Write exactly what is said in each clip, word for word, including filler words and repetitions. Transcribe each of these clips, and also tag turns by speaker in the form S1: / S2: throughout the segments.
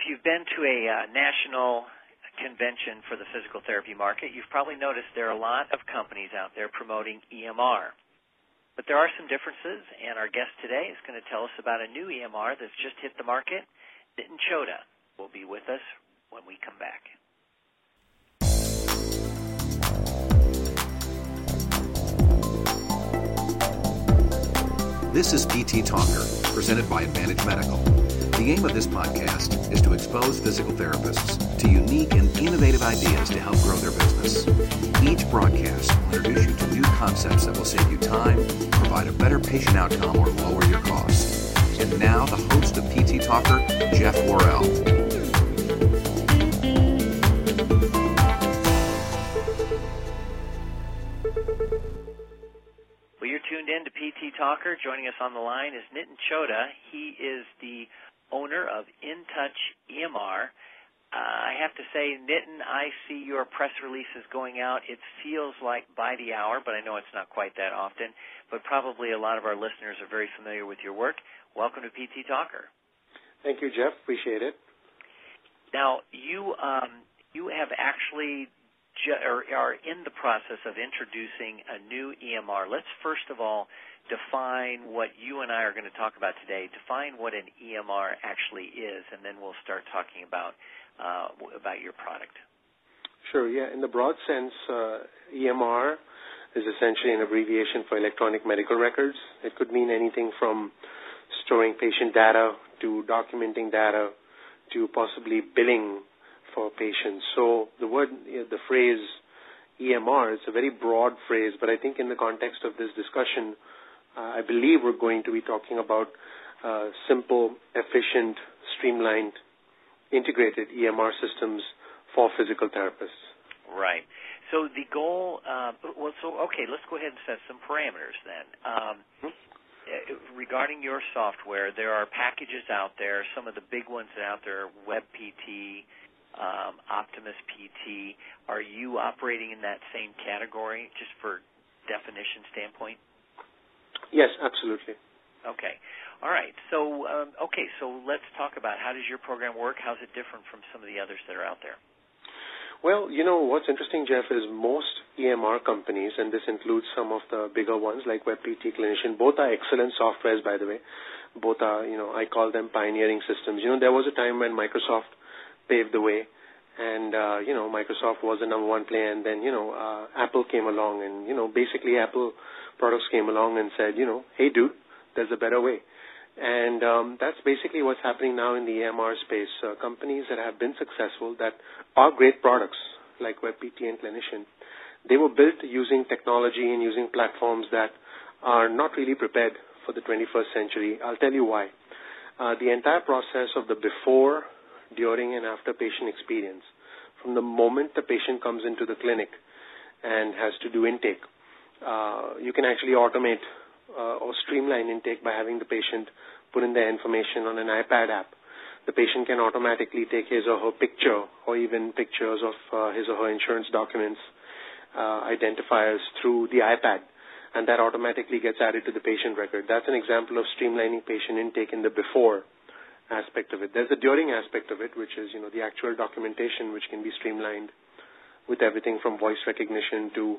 S1: you've been to a uh, national convention for the physical therapy market, you've probably noticed there are a lot of companies out there promoting E M R. But there are some differences, and our guest today is going to tell us about a new E M R that's just hit the market. Nitin Chhoda will be with us when we come back.
S2: This is P T Talker, presented by Advantage Medical. The aim of this podcast is to expose physical therapists to unique and innovative ideas to help grow their business. Each broadcast will introduce you to new concepts that will save you time, provide a better patient outcome, or lower your costs. And now, the host of P T Talker, Jeff Worrell.
S1: Well, you're tuned in to P T Talker. Joining us on the line is Nitin Chhoda. He is the owner of InTouch E M R. Uh, I have to say, Nitin, I see your press releases going out. It feels like by the hour, but I know it's not quite that often. But probably a lot of our listeners are very familiar with your work. Welcome to P T Talker.
S3: Thank you, Jeff. Appreciate it.
S1: Now, you um, you have actually ju- or are in the process of introducing a new E M R. Let's first of all define what you and I are going to talk about today. Define what an E M R actually is, and then we'll start talking about uh, about your product.
S3: Sure, yeah. In the broad sense, uh, E M R is essentially an abbreviation for electronic medical records. It could mean anything from storing patient data to documenting data to possibly billing for patients. So the word, the phrase E M R is a very broad phrase, but I think in the context of this discussion, Uh, I believe we're going to be talking about uh, simple, efficient, streamlined, integrated E M R systems for physical therapists.
S1: Right. So the goal, uh, well, so, okay, let's go ahead and set some parameters then. Um, hmm? Regarding your software, there are packages out there. Some of the big ones out there are WebPT, um, Optimus P T. Are you operating in that same category, just for definition standpoint?
S3: Yes, absolutely.
S1: Okay. All right. So, um, okay, so let's talk about how does your program work? How's it different from some of the others that are out there?
S3: Well, you know, what's interesting, Jeff, is most E M R companies, and this includes some of the bigger ones like WebPT, Clinician, both are excellent softwares, by the way. Both are, you know, I call them pioneering systems. You know, there was a time when Microsoft paved the way, and, uh, you know, Microsoft was the number one player, and then, you know, uh, Apple came along, and, you know, basically Apple products came along and said, you know, hey, dude, there's a better way. And um, that's basically what's happening now in the E M R space. Uh, companies that have been successful, that are great products, like WebPT and Clinician, they were built using technology and using platforms that are not really prepared for the twenty-first century. I'll tell you why. Uh, the entire process of the before, during, and after patient experience, from the moment the patient comes into the clinic and has to do intake, Uh, you can actually automate uh, or streamline intake by having the patient put in their information on an iPad app. The patient can automatically take his or her picture or even pictures of uh, his or her insurance documents, uh, identifiers through the iPad, and that automatically gets added to the patient record. That's an example of streamlining patient intake in the before aspect of it. There's the during aspect of it, which is, you know, the actual documentation, which can be streamlined with everything from voice recognition to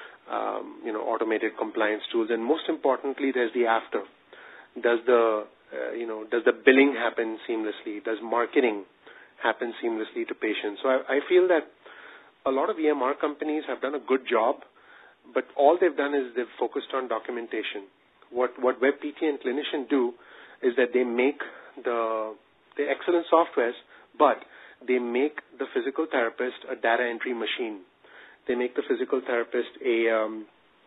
S3: Um, you know, automated compliance tools, and most importantly, there's the after. Does the, uh, you know, does the billing happen seamlessly? Does marketing happen seamlessly to patients? So I, I feel that a lot of E M R companies have done a good job, but all they've done is they've focused on documentation. What what WebPT and Clinician do is that they make the the excellent softwares, but they make the physical therapist a data entry machine. They make the physical therapist a um,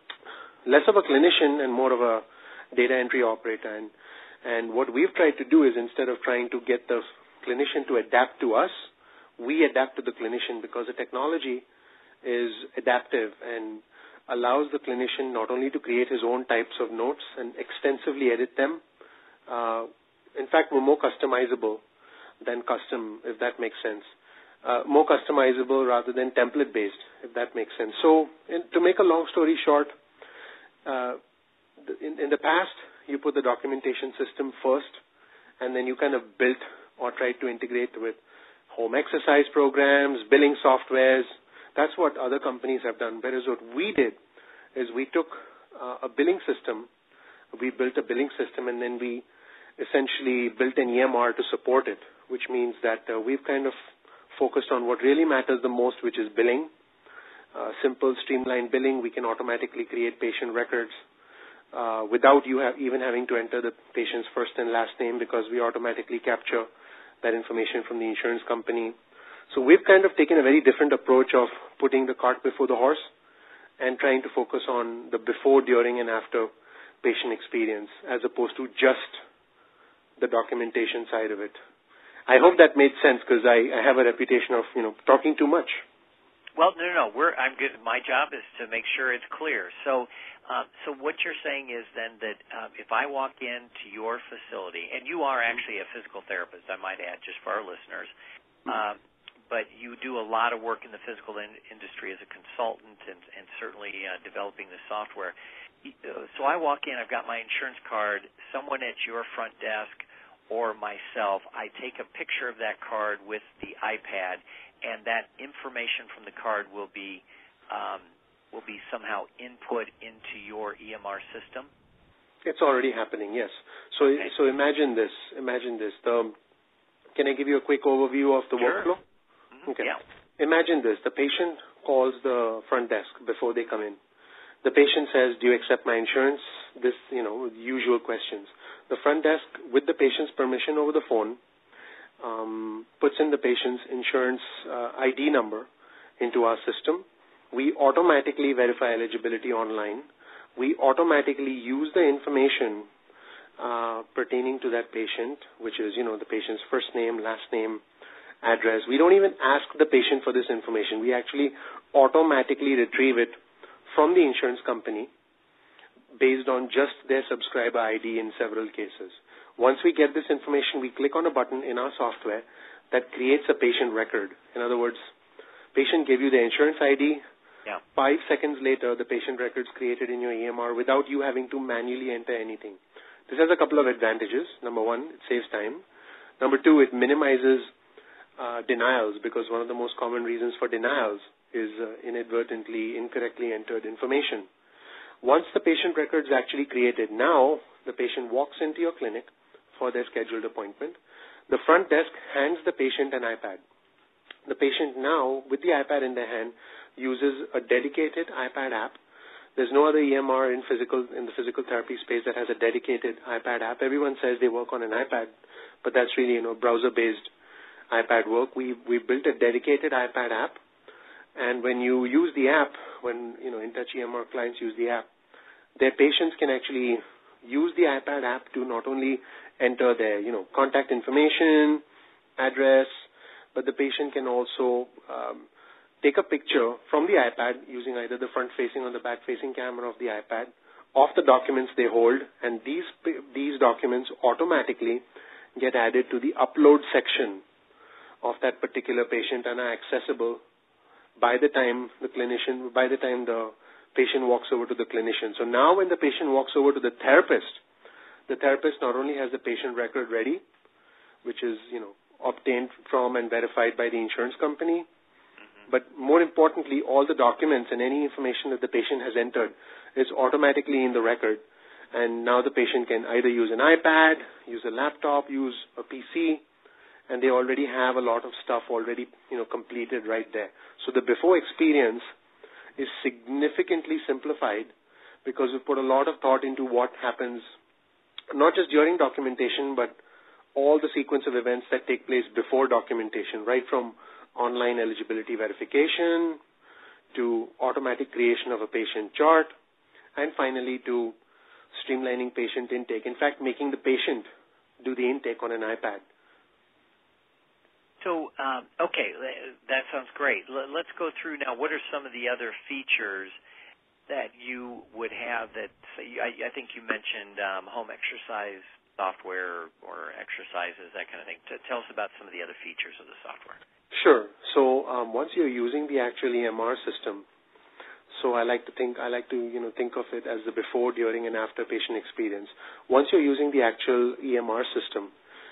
S3: less of a clinician and more of a data entry operator. And, and what we've tried to do is, instead of trying to get the clinician to adapt to us, we adapt to the clinician, because the technology is adaptive and allows the clinician not only to create his own types of notes and extensively edit them. Uh, in fact, we're more customizable than custom, if that makes sense. Uh, more customizable rather than template-based, if that makes sense. So in, to make a long story short, uh, in, in the past, you put the documentation system first, and then you kind of built or tried to integrate with home exercise programs, billing softwares. That's what other companies have done. Whereas what we did is we took uh, a billing system, we built a billing system, and then we essentially built an E M R to support it, which means that uh, we've kind of focused on what really matters the most, which is billing. Uh, simple, streamlined billing. We can automatically create patient records uh, without you have even having to enter the patient's first and last name, because we automatically capture that information from the insurance company. So we've kind of taken a very different approach of putting the cart before the horse and trying to focus on the before, during, and after patient experience, as opposed to just the documentation side of it. I hope that made sense, because I, I have a reputation of, you know, talking too much.
S1: Well, no, no, no. We're, I'm good. My job is to make sure it's clear. So, uh, so what you're saying is then that uh, if I walk into your facility, and you are actually a physical therapist, I might add, just for our listeners, um, but you do a lot of work in the physical in- industry as a consultant, and, and certainly uh, developing the software. So I walk in, I've got my insurance card, someone at your front desk or myself, I take a picture of that card with the iPad, and that information from the card will be um, will be somehow input into your E M R system?
S3: It's already happening, yes. So
S1: Okay.
S3: so imagine this. Imagine this. The, can I give you a quick overview of the
S1: Sure.
S3: workflow?
S1: Mm-hmm.
S3: Okay.
S1: Yeah.
S3: Imagine this. The patient calls the front desk before they come in. The patient says, do you accept my insurance? This, you know, usual questions. The front desk, with the patient's permission over the phone, um, puts in the patient's insurance uh, I D number into our system. We automatically verify eligibility online. We automatically use the information uh, pertaining to that patient, which is, you know, the patient's first name, last name, address. We don't even ask the patient for this information. We actually automatically retrieve it from the insurance company based on just their subscriber I D in several cases. Once we get this information, we click on a button in our software that creates a patient record. In other words, patient gave you the insurance I D.
S1: Yeah.
S3: Five seconds later, the patient record's created in your E M R without you having to manually enter anything. This has a couple of advantages. Number one, it saves time. Number two, it minimizes uh, denials, because one of the most common reasons for denials is uh, inadvertently, incorrectly entered information. Once the patient record is actually created, now the patient walks into your clinic for their scheduled appointment. The front desk hands the patient an iPad. The patient now, with the iPad in their hand, uses a dedicated iPad app. There's no other E M R in physical in the physical therapy space that has a dedicated iPad app. Everyone says they work on an iPad, but that's really, you know, browser-based iPad work. We we built a dedicated iPad app, and when you use the app, when you know InTouch E M R clients use the app, their patients can actually use the iPad app to not only enter their you know contact information, address, but the patient can also um, take a picture from the iPad using either the front-facing or the back-facing camera of the iPad of the documents they hold, and these these documents automatically get added to the upload section of that particular patient and are accessible by the time the clinician, by the time the patient walks over to the clinician. So now when the patient walks over to the therapist, the therapist not only has the patient record ready, which is, you know, obtained from and verified by the insurance company, but more importantly, all the documents and any information that the patient has entered is automatically in the record. And now the patient can either use an iPad, use a laptop, use a P C, and they already have a lot of stuff already, you know, completed right there. So the before experience is significantly simplified because we put a lot of thought into what happens, not just during documentation, but all the sequence of events that take place before documentation, right from online eligibility verification to automatic creation of a patient chart, and finally to streamlining patient intake. In fact, making the patient do the intake on an iPad.
S1: So, um, okay, that sounds great. Let's go through now. What are some of the other features that you would have that, I, I think you mentioned um, home exercise software or exercises, that kind of thing. Tell us about some of the other features of the software.
S3: Sure. So um, once you're using the actual E M R system, so I like to think I like to you know think of it as the before, during, and after patient experience. Once you're using the actual E M R system,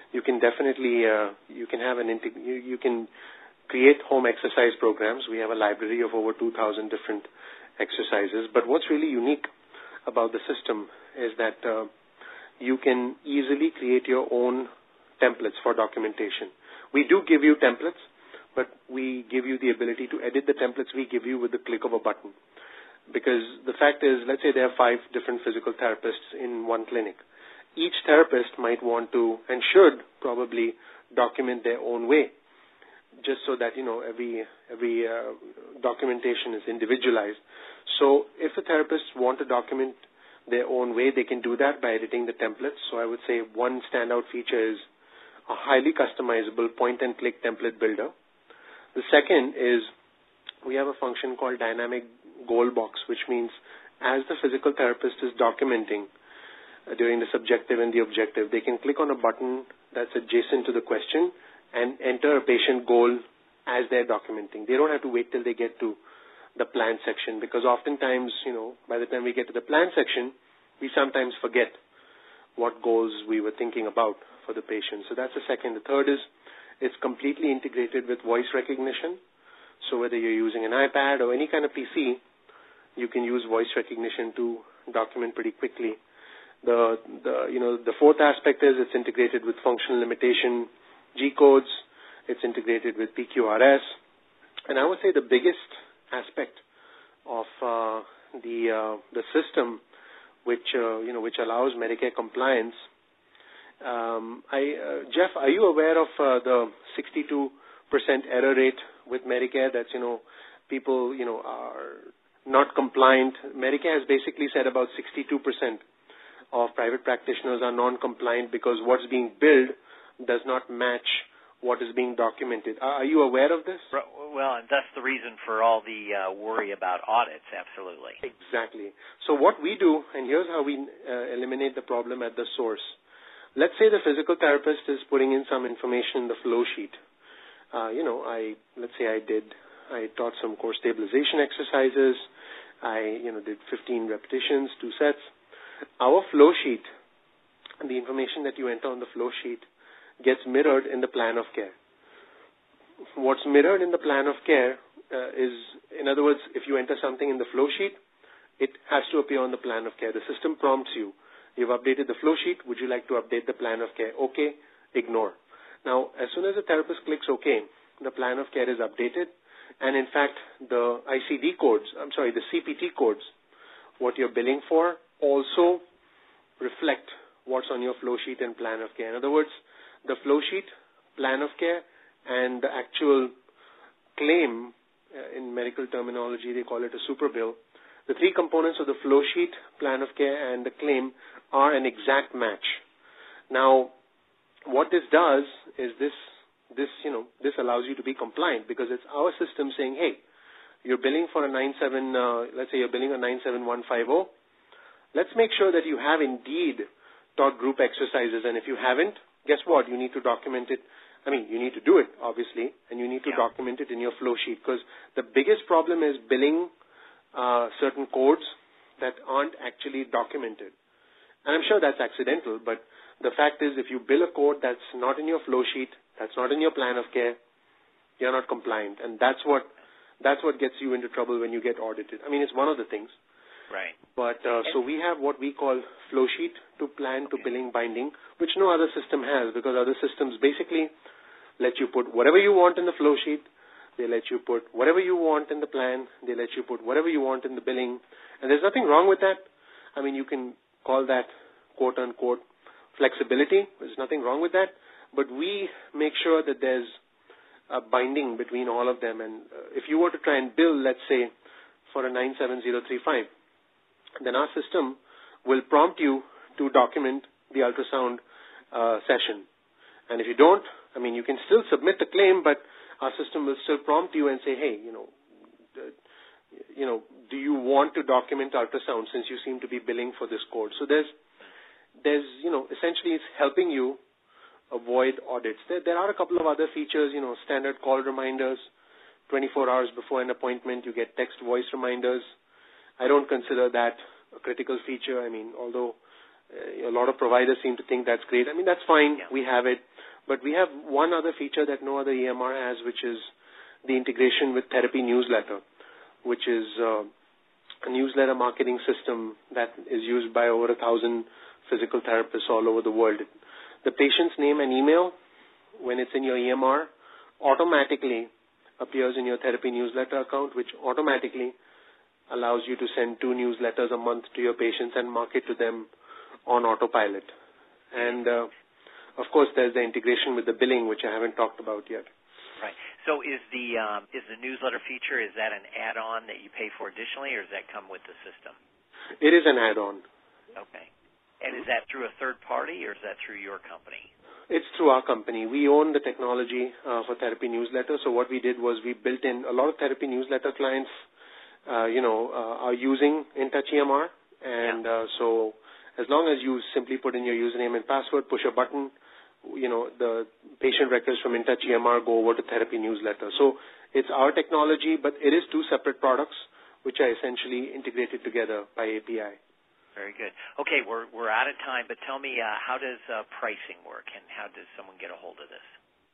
S3: you can definitely, uh, you can have an, integ- you, you can create home exercise programs. We have a library of over two thousand different exercises. But what's really unique about the system is that uh, you can easily create your own templates for documentation. We do give you templates, but we give you the ability to edit the templates we give you with the click of a button. Because the fact is, let's say there are five different physical therapists in one clinic. Each therapist might want to and should probably document their own way, just so that, you know, every every uh, documentation is individualized. So if the therapists want to document their own way, they can do that by editing the templates. So I would say one standout feature is a highly customizable point-and-click template builder. The second is we have a function called dynamic goal box, which means as the physical therapist is documenting uh, during the subjective and the objective, they can click on a button that's adjacent to the question and enter a patient goal as they're documenting. They don't have to wait till they get to the plan section, because oftentimes, you know, by the time we get to the plan section, we sometimes forget what goals we were thinking about for the patient. So that's the second. The third is it's completely integrated with voice recognition. So whether you're using an iPad or any kind of P C, you can use voice recognition to document pretty quickly. The, the you know, the fourth aspect is it's integrated with functional limitation G codes. It's integrated with P Q R S. And I would say the biggest aspect of uh, the uh, the system, which uh, you know, which allows Medicare compliance. Um, I, uh, Jeff, are you aware of uh, the sixty-two percent error rate with Medicare? That's, you know, people, you know, are not compliant. Medicare has basically said about sixty-two percent of private practitioners are non-compliant because what's being billed does not match what is being documented. Are you aware of this?
S1: Well, and that's the reason for all the uh, worry about audits, absolutely.
S3: Exactly. So what we do, and here's how we uh, eliminate the problem at the source. Let's say the physical therapist is putting in some information in the flow sheet. Uh, you know, I let's say I did, I taught some core stabilization exercises. I, you know, did fifteen repetitions, two sets. Our flow sheet, the information that you enter on the flow sheet, gets mirrored in the plan of care. What's mirrored in the plan of care uh, is, in other words, if you enter something in the flow sheet, it has to appear on the plan of care. The system prompts you. You've updated the flow sheet. Would you like to update the plan of care? Okay, ignore. Now, as soon as the therapist clicks OK, the plan of care is updated. And in fact, the I C D codes, I'm sorry, the C P T codes, what you're billing for, also reflect what's on your flow sheet and plan of care. In other words, the flow sheet, plan of care, and the actual claim, uh, in medical terminology, they call it a super bill. The three components of the flow sheet, plan of care, and the claim are an exact match. Now, what this does is this, this, you know, this allows you to be compliant because it's our system saying, hey, you're billing for a nine seven, uh, let's say you're billing a nine seven one five zero. Let's make sure that you have indeed taught group exercises, and if you haven't, guess what? You need to document it. I mean, you need to do it, obviously, and you need to yeah. document it in your flow sheet, because the biggest problem is billing uh, certain codes that aren't actually documented. And I'm sure that's accidental, but the fact is if you bill a code that's not in your flow sheet, that's not in your plan of care, you're not compliant. And that's what that's what gets you into trouble when you get audited. I mean, it's one of the things.
S1: Right.
S3: But uh, so we have what we call flow sheet to plan to billing binding, which no other system has, because other systems basically let you put whatever you want in the flow sheet. They let you put whatever you want in the plan. They let you put whatever you want in the billing. And there's nothing wrong with that. I mean, you can call that quote-unquote flexibility. There's nothing wrong with that. But we make sure that there's a binding between all of them. And uh, if you were to try and bill, let's say, for a nine seven zero three five, then our system will prompt you to document the ultrasound uh, session. And if you don't, I mean, you can still submit the claim, but our system will still prompt you and say, hey, you know, uh, you know, do you want to document ultrasound since you seem to be billing for this code? So there's, there's, you know, essentially it's helping you avoid audits. There, there are a couple of other features, you know, standard call reminders, twenty-four hours before an appointment, you get text voice reminders. I don't consider that a critical feature. I mean, although Uh, a lot of providers seem to think that's great. I mean, that's fine.
S1: Yeah.
S3: We have it. But we have one other feature that no other E M R has, which is the integration with Therapy Newsletter, which is uh, a newsletter marketing system that is used by over a thousand physical therapists all over the world. The patient's name and email, when it's in your E M R, automatically appears in your Therapy Newsletter account, which automatically allows you to send two newsletters a month to your patients and market to them on autopilot. And, uh, of course, there's the integration with the billing, which I haven't talked about yet.
S1: Right. So is the um, is the newsletter feature, is that an add-on that you pay for additionally, or does that come with the system?
S3: It is an add-on.
S1: Okay. And is that through a third party, or is that through your company?
S3: It's through our company. We own the technology uh, for Therapy Newsletter. So what we did was we built in a lot of Therapy Newsletter clients, uh, you know, uh, are using InTouch E M R. And yeah. uh, so as long as you simply put in your username and password, push a button, you know, the patient records from InTouch E M R go over to Therapy Newsletter. So it's our technology, but it is two separate products which are essentially integrated together by A P I.
S1: Very good. Okay, we're we're out of time, but tell me, uh, how does uh, pricing work, and how does someone get a hold of this?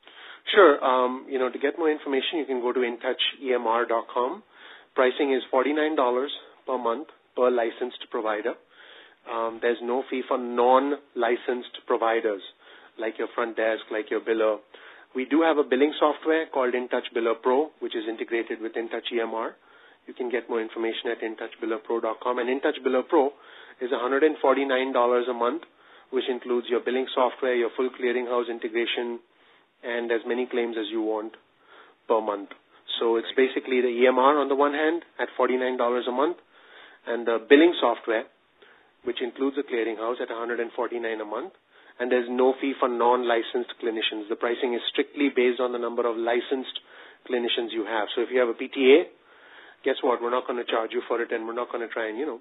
S3: Sure. Um, you know, to get more information, you can go to in touch E M R dot com. Pricing is forty-nine dollars per month per licensed provider. Um, there's no fee for non-licensed providers, like your front desk, like your biller. We do have a billing software called InTouch Biller Pro, which is integrated with InTouch E M R. You can get more information at in touch biller pro dot com. And InTouch Biller Pro is one hundred forty-nine dollars a month, which includes your billing software, your full clearinghouse integration, and as many claims as you want per month. So it's basically the E M R on the one hand at forty-nine dollars a month, and the billing software, which includes the clearinghouse, at one hundred forty-nine dollars a month. And there's no fee for non-licensed clinicians. The pricing is strictly based on the number of licensed clinicians you have. So if you have a P T A, guess what? We're not going to charge you for it, and we're not going to try and, you know,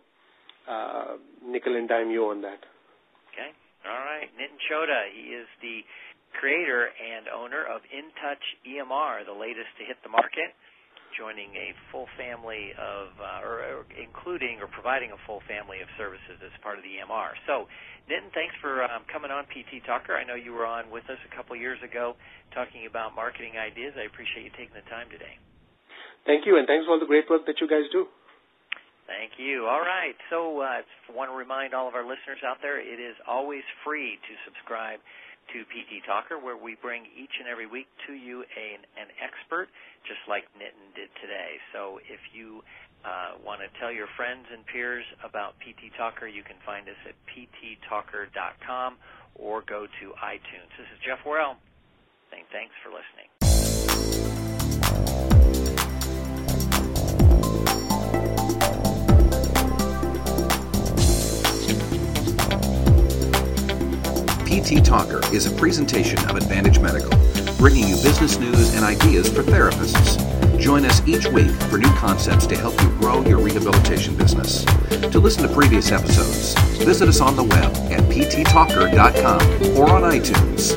S3: uh, nickel and dime you on that.
S1: Okay. All right. Nitin Chhoda, he is the creator and owner of InTouch E M R, the latest to hit the market, joining a full family of, uh, or, or including or providing a full family of services as part of the E M R. So, Nitin, thanks for um, coming on P T Talker. I know you were on with us a couple years ago talking about marketing ideas. I appreciate you taking the time today.
S3: Thank you, and thanks for all the great work that you guys do.
S1: Thank you. All right. So I uh, want to remind all of our listeners out there, it is always free to subscribe to P T Talker, where we bring each and every week to you a, an expert, just like Nitin did today. So if you uh, want to tell your friends and peers about P T Talker, you can find us at p t talker dot com or go to iTunes. This is Jeff Worrell saying thanks for listening.
S2: P T Talker is a presentation of Advantage Medical, bringing you business news and ideas for therapists. Join us each week for new concepts to help you grow your rehabilitation business. To listen to previous episodes, visit us on the web at p t talker dot com or on iTunes.